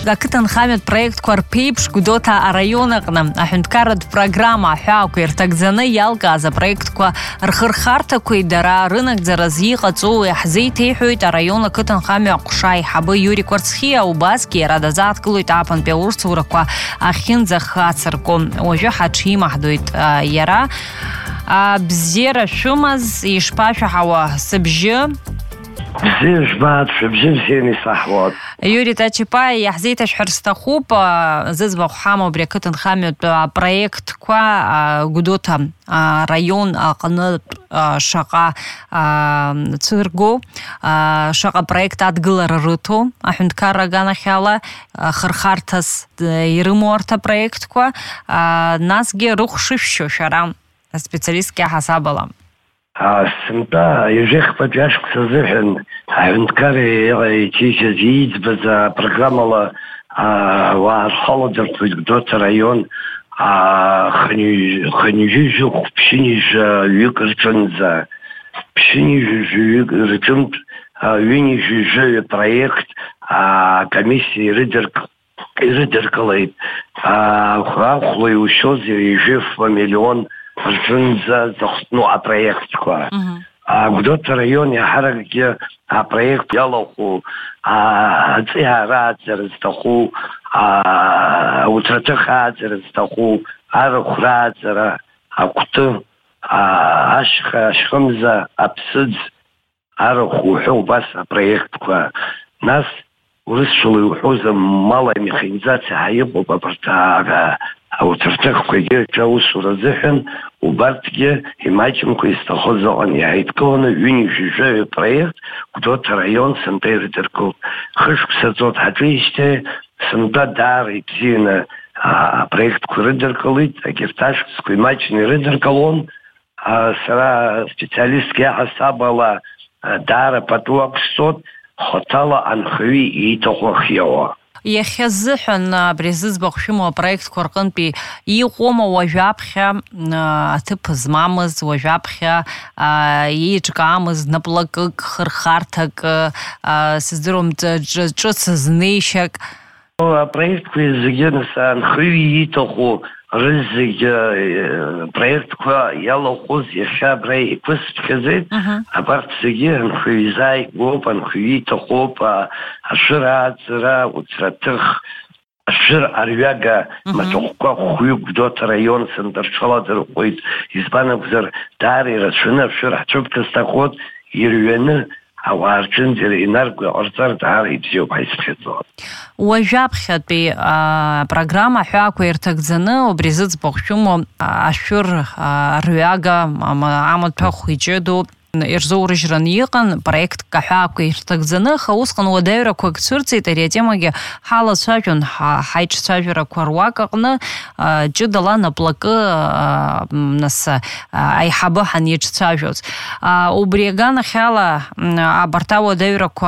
Акытынхамҩатә проектқәа рԥеиԥш Гәдоуҭа араион аҟны аҳәынҭқарратә программа аҳәаақәа ирҭагӡаны иалгаз апроектқәа рхырхарҭақәеи дара рынагӡараз иҟаҵоу иаҳзеиҭеиҳәоит араион ақыҭанхамҩа аҟәша аиҳабы Иури Кварцхиа. Убасгьы иара дазааҭгылоит ааԥынтәи аусурақәа ахьынӡахацыркәо. Уажәы ҳаҽимаҳдоит иара. Бзиара шәымаз, ишԥашәаҳауа сыбжьы? Бзиа жәбаат, шәыбжьы бзианы исаҳуат. Иури Тачипаи иаҳзеиҭашәҳәар сҭахуп зыӡбахә ҳамоу абри ақыҭанхамҩатә апроектқәа Гәдоуҭа араион аҟнытә шаҟа цәыргоу, шаҟа проект адгылара рыҭо аҳәынҭқарра аганахьала хырхарҭас ирымоу арҭ апроектқәа, насгьы рыхәшышәшьо шәара аспециалистки аҳасабала. Сынтәа ижәихԥатәи ашықәс азыҳәан аҳәынҭқар иҭижьыз ииӡбаз апрограммала ауаа рхаладыртәоит Гәдоуҭа араион хынҩыжәыхә ԥшьынҩажәаҩык рҿынӡа. Ԥшьынҩажәаҩык рҿынтә ҩынҩажәаҩ проект акомиссиа ирыдыркылеит. Ахәла иушьозар ижәифа миллион рҿынӡа зыхтну апроектқәа. Гәдоуҭа араион иаҳаракгьы апроект иалахәу аҵиаара ааӡара зҭаху, ауҭраҭых ааӡара зҭаху, арахә рааӡара, акәты, ашьха, ашьхымза, аԥсыӡ, арахә уҳәа убас апроектқәа. Нас урысшәала иуҳәоз мала механизациа ҳаиҟоуп абарҭ ауҭраҭыхқәагьы аусура азыҳәан убарҭгьы имаҷымкәа изҭахоз аҟан иааидкыланы ҩынҩажәаҩ проект Гәдоуҭа араион сынтәа ирыдыркылт. Хышықәса ҵоит ҳаҿижьҭеи сынтәа даара ибзианы апроектқәа рыдыркылеит, агьырҭ ашықәсқәа имаҷны ирыдыркылон. Сара специалистки аҳасабала даара пату ақәсҵоит хаҭала анхаҩы ииҭаху ахиауа. Иахьазыҳәан абри зыӡбахә шәымоу апроектқәа рҟынтәи иҟоума уажәаԥхьа аҭыԥ змамыз, уажәаԥхьа еиҿкаамыз наплакык, хырхарҭак, сыздыруам ҿыц знеишьак? Апроектқәа зегьы анхаҩы ииҭаху рызегьы проектқәа иалахәыз иахьа абра иқәысԥхьаӡеит. Абарҭ зегьы анхаҩы изааигәоуп, анхаҩы ииҭахуп. Ашәыр ааӡара, уҭраҭых, ашәыр арҩага маҭәахәқәа хәҩык Гәдоуҭа араион сынтәа рҽаладырҟәуеит. Избан акәзар даара ирацәаны ашәыр ҳцәыбга зҭахоит, ирҩаны ауаа рҿынӡа инарго иҟарҵар даара ибзиоуп ҳаизԥхьаӡо. Уажәаԥхьатәи апрограмма аҳәаақәа ирҭагӡаны убри зыӡбахә шәымоу ашәыр арҩага, амаҭәахә иҷыдоу ирзоурыжьраны иҟан проектк аҳәаақәа ирҭагӡаны, аха усҟан уадаҩрақәак цәырҵит. Ари атемагьы ҳалацәажәон ҳаиҿцәажәарақәа руак аҟны ҷыдала наплакы нас аиҳабы ҳанеиҿцәажәоз. Убри аганахьала абарҭ ауадаҩрақәа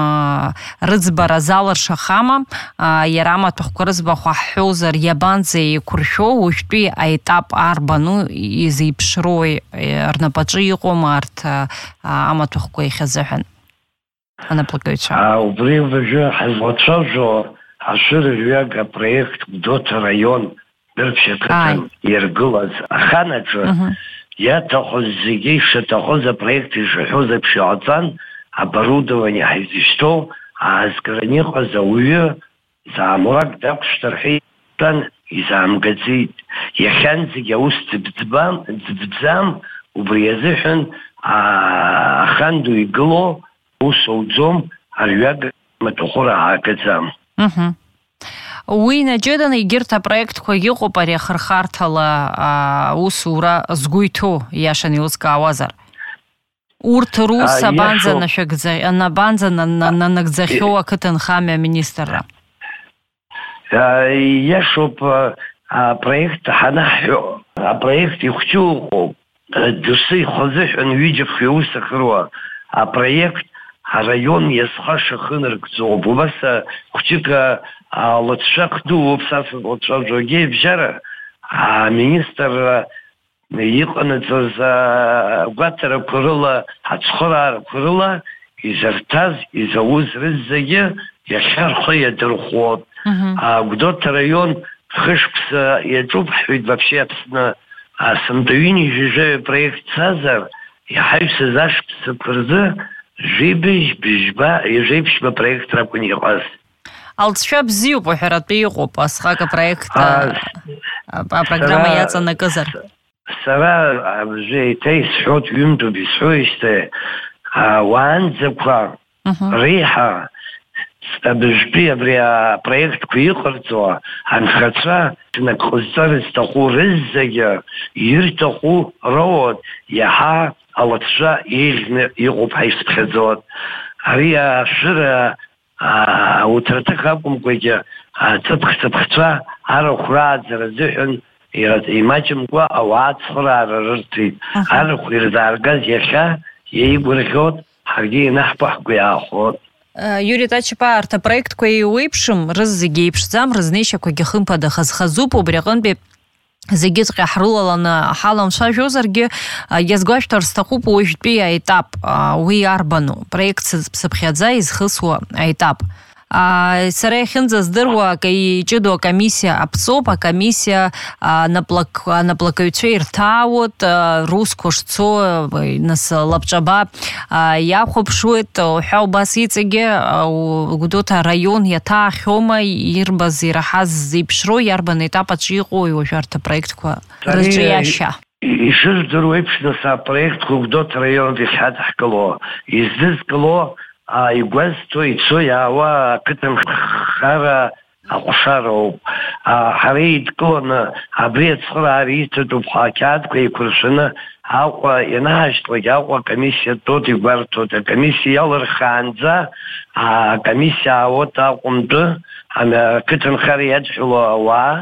рыӡбара залыршахама, иара амаҭәахәқәа рыӡбахә ҳҳәозар иабанӡа еиқәыршәо, уажәтәи аетап арбану изеиԥшроуи рнапаҿы иҟоума арҭ амаҭәахәқәа иахьазыҳәан анаплакыҩцәа? Убри уажәы ҳазлацәажәо ашәыр арҩага апроект Гәдоуҭа араион Бырԥшь ақыҭан иаргылаз аханаҿы иаҭахыз зегьы ишаҭахыз апроект ишаҳәоз еиԥш иҟаҵан, оборудование ҳаизышьҭоу аазгараны иҟаз ауаҩы заамурак дақәшәҭыр ҳәа итәан, изаамгаӡеит. Иахьанӡагьы аус ӡбӡам, убри азыҳәан ахан ду игыло ус ауӡом, арҩага маҭәахәыра аагаӡам. Уи наҷыданы егьырҭ апроектқәа иҟоуп ари ахырхарҭала аусура згәы иҭоу, иашан еилызкаауазар. Урҭ рус абанӡа нанагӡахьоу ақыҭанхамҩа аминистрра? Иашоуп, апроект ҳанаҳҳәо, апроект ихәҷы ыҟоуп. Доусы ихазыҳәан ҩыџьаԥхьа иус ахыруа апроект араион иазхаша хынаргӡоуп. Убас хәҷык лыҵшәак дууп, саса лыҵшәаҿагьы бжьара аминистр иҟанаҵаз агәаҭарақәа рыла, ацхыраарақәа рыла изартаз, изауз рыззагьы иахьа рхы иадырхәоит. Гәдоуҭа раион хышықәса иаҿуп ҳҳәеит вообще Аԥсны сымтаҩыни жыжаҩ проект цазар иҳаҩсыз ашықәсақәа рзы жеибжьба проект ракәын иҟаз. Алҵшәа бзиоуп уҳәаратәы иҟоуп асҟак апроект апрограмма иаҵанакызар. Сара еиҭа исҳәоит ҩымтәуп исҳәоижьҭеи ауаанӡақәа реиҳа абыжәтәи абри апроектқәа иҟарҵо анхацәа нақәҟазҵара зҭаху рыззагьы ирҭаху роуат иаҳа алаҭцәа еиӷьны иҟоуп ҳәа исԥхьаӡоит. Ари ашәыра ауҭраҭых акәымкәагьы ҵыԥх-ҵыԥхцәа арахә рааӡара азыҳәан имаҷымкәа ауаа цхыраара рырҭеит. Арахә ирзааргаз иахьа иеигәырӷьоит, ҳаргьы ианаҳԥо ҳгәы иаахәоит. Юрий Тачипа, арҭ апроектқәа еиуеиԥшым, рыззегьы еиԥшӡам, рызнеишьақәагьы хымԥада хазхазуп, убри аҟынтәи зегьыҵәҟьа ҳрылаланы ҳаламцәажәозаргьы иазгәашәҭар сҭахуп уажәтәи аетап, уи арбану, проект ԥсыԥхьаӡа изхысуа аетап. Сара иахьынӡаздыруа иҷыду акомиссиа аԥҵоуп, акомиссиа анаплакаҩцәа ирҭаауеит, русқәа шцо нас лабҿаба иахәаԥшуеит, уҳәа убас иҵегьы Гәдоуҭа араион иаҭаахьома, ирбаз ираҳаз зеиԥшроу, иарбан етапаҿы иҟоу уажәы арҭ апроектқәа рызҿиашьа? Ишыздыруа еиԥшны апроектқәа Гәдоуҭа араионтә иахьадҳкыло, издызкыло игәазҭо ицо иаауа ақыҭанхара аҟәшароуп. Ҳара еидкыланы абри ацхыраара иҭатәуп ҳәа ақьаадқәа еиқәыршәаны Аҟәа ианаашьҭлак Аҟәа комиссиа тот игәарҭоит. Акомиссиа иалырхаанӡа акомиссиа аауеит Аҟәантәы ақыҭанхара иадҳәало ауаа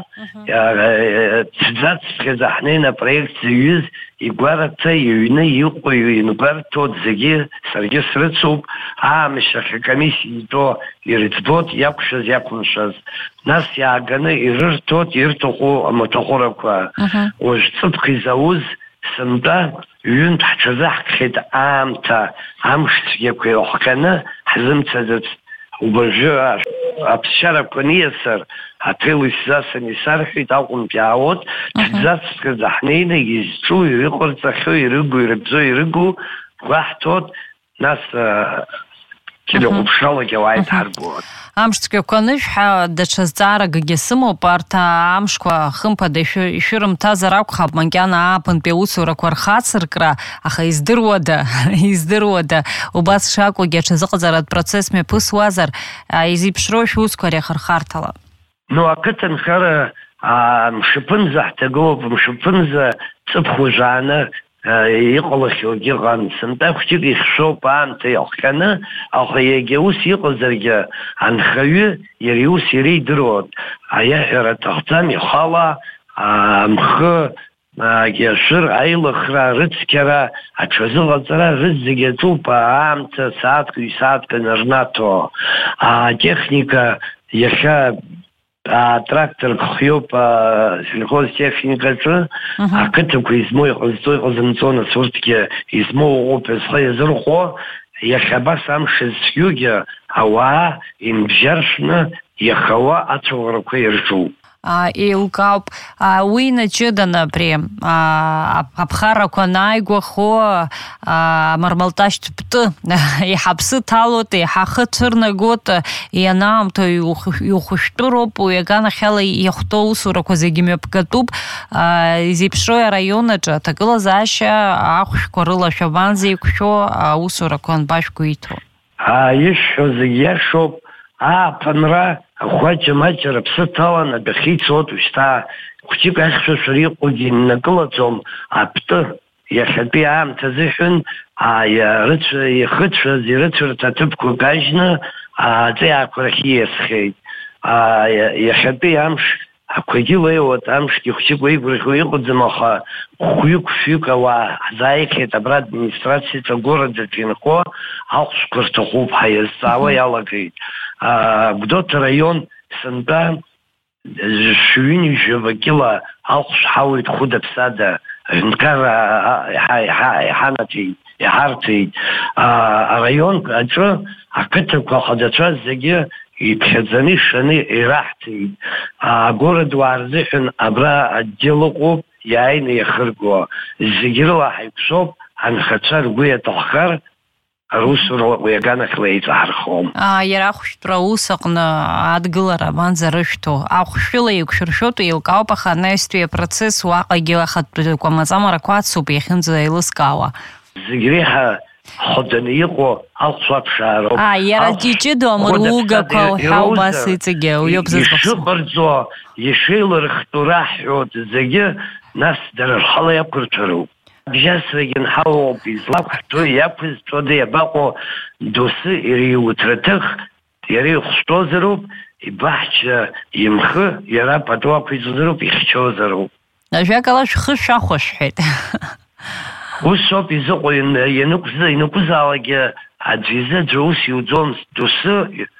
ҭӡацԥхьаӡа ҳнеины апроект зыҩыз игәараҭа иҩны иҟоу ингәарҭоит зегьы саргьы срыцуп. Аамышьахь акомиссиа итәо ирыӡбоит иақәшәаз иақәымшәаз. Нас иааганы ирырҭоит ирҭаху амаҭәахәырақәа. Уажә ҵыԥх изауз сынтәа ҩынтә ҳҽазаҳкхьеит аамҭа амш цәгьақәа еилҳҟьаны ҳзымцаӡац. Убажәы аԥсшьарақәа ниасыр аҭел исзасын исарҳәеит Аҟәантәи иаауеит. Ҭӡацԥхьаӡа ҳнеины изҿу, ирыҟарҵахьоу, ирыгу, ирыбзо, ирыгу гәаҳҭоит. Нас телеҟәыԥшралагьы ауаа иҭҳарбоит. Амш цәгьақәа анышә ҳәа даҽа зҵааракгьы сымоуп, арҭ амшқәа хымԥада ишәырымҭазар акәхап макьана ааԥынтәи аусурақәа рхацыркра, аха издыруада убас шакәугьы аҽазыҟаҵаратә процесс мҩаԥысуазар, изеиԥшроу шәусқәа реихырхарҭала? Ақыҭанхара мшаԥынӡа ҳҭагылоуп, мшаԥынӡа ҵыԥх уажәааны иҟалахьоугьы ыҟан. Сынтәа хәҷык ихшоуп аамҭа иалхҟьаны, аха егьа ус иҟазаргьы анхаҩы иара иус иара идыруеит. Аиаҳәара аҭахӡам ихала амхы ашәыр, аилыхра, рыцқьара, аҽазыҟаҵара рызегьы аҿуп аамҭа сааҭк, ҩ-сааҭк анырнаҭо. Атехника иахьа трактор хиоп сельхозтехникаҿы ақыҭақәа измоу иҟазҵо иҟазымҵо, нас урҭгьы измоу ыҟоуп ҳәа иазырхәо, иахьа абас амш зцәгьоугьы ауаа инбжьаршны иахауа ацәаӷәарақәа ирҿуп. Еилкаауп. Уи наҷыданы абри аԥхарақәа анааигәахо амармалташьтә иҳаԥсы ҭалоит, иаҳа ахы цәырнагоит, ианаамҭоу иухәышәтәыроуп, уи аганахьала иахәҭоу аусурақәа зегьы мҩаԥгатәуп. Изеиԥшроу араионаҿы аҭагылазаашьа ахәшәқәа рыла шәабанзеиқәшәо аусурақәа анбашәқәа иҭо? Ишәҳәо зегьы иашоуп. Ааԥынра ахәаҷа-маҷа рыԥсы ҭалан адәахьы ицоит уажәшьҭа. Хәҷык ахьшәашәара иҟоугьы иннакылаӡом. Апты иахьатәи аамҭа азыҳәан ихыцәаз ирыцәарҭа аҭыԥқәа кажьны аҵиаақәа рахь ииасхьеит. Иахьатәи амш ақәагьы леиуеит, амшгьы хәҷык уеигәырӷьо иҟаӡам, аха хәҩык-фҩык ауаа ҳзааихьеит абра администрациаҿы агорадаҿы инхо аҟәшәқәа рҭахуп ҳәа иазҵаауа иалагеит. Гәдоуҭа араион сынтәа шәҩынҩажәаба кьыла аҟәшә ҳауеит хәыда-ԥсада, аҳәынҭқарра иҳанаҭеит, иҳарҭеит. Араион аҿы ақыҭақәа ахадацәа зегьы иԥхьаӡаны ишаны ираҳҭеит. Агородуаа рзыҳәан абра аддел ыҟоуп, иааины иахырго. Зегьы рыла ҳаиқәшоуп, анхацәа ргәы иаҭаххар русура уи аганахьала еиҵаҳархом. Иара ахәшәтәра аус аҟны адгылара абанӡа рышәҭо, ахәшәтәыла еиқәшәыршәотәу еилкаауп, аха анаҩстәи апроцесс уаҟагьы ахатәқәа маӡамарақәа ацуп иахьынӡаеилыскаауа. Зегь реиҳа ҳәатәаны иҟоу алхцәа ԥшаароуп. Иара џьыџьыдоу амыругақәа уҳәа убас иҵегьы уиоуп зыӡбахә. Ишыҟарҵо, ишеилырхтәу раҳҳәоит зегьы, нас дара рхала иақәырҭәароуп. Бжьасрагьы нҳалоуп, излақәҳҭәо иақәызҭәода иабаҟоу доусы иара иуҭраҭых, иара ихәшәтәозароуп, ибаҳча имхы иара пату ақәиҵозароуп, ихьчозароуп. Ажәакала шәхы шәахәашәҳәеит. Ус ауп изыҟоу, ианықәзаалакгьы аӡәы изы аӡәы ус иуӡомызт, доусы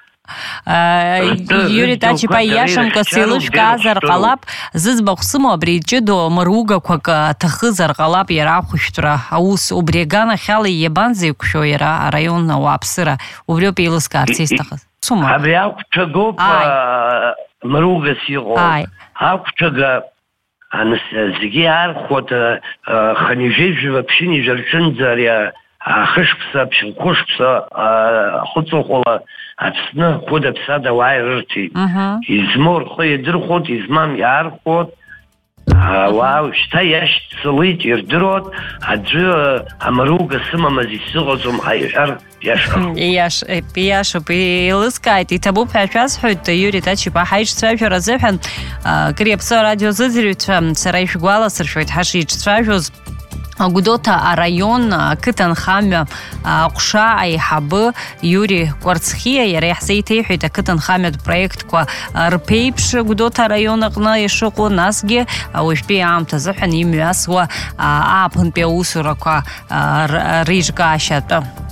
Юрий Тачипа иашамкәа сеилышәкаазар ҟалап, зыӡбахә сымоу абри ҷыдоу мыругақәак аҭахызар ҟалап иара ахәшәтәра аус, убри аганахьала иабанӡа иқәшәо иара араион ауааԥсыра, убриоуп еилыскаарц исҭахыз. Абри ақәҭәагоуп мыругас иҟоу. Ақәҭәага зегьы иаархәоит ханижәеижәба ԥшьынижә рҿынӡа ари ахышԥса, аԥшьынхәышԥса ахәыҵыхәала Аԥсны хәыда-ԥсада ауаа ирырҭеит. Измоу рхы иадырхәоит, измам иаархәоит. Ауаа уажәшьҭа иашьцылеит, ирдыруеит, аӡәы амыруга сымамыз исыҟаҵом ҳәа иҳәар иашахуп. Иашоуп, еилыскааит, иҭабуп ҳәа шәасҳәоит Юрий Тачипа ҳаиҿцәажәара азыҳәан Кыри Аԥсуа арадиозыӡырҩцәа сара ишәгәаласыршәоит ҳашиҿцәажәоз Гәдоуҭа араион ақыҭанхамҩа аҟәша аиҳабы Иури Кәарцхиа иара иаҳзеиҭеиҳәеит ақыҭанхамҩатә проектқәа рԥеиԥш Гәдоуҭа араион аҟны ишыҟоу, насгьы уажәтәи аамҭа азыҳәан имҩасуа ааԥынтәи аусурақәа реиҿкаашьа атәы.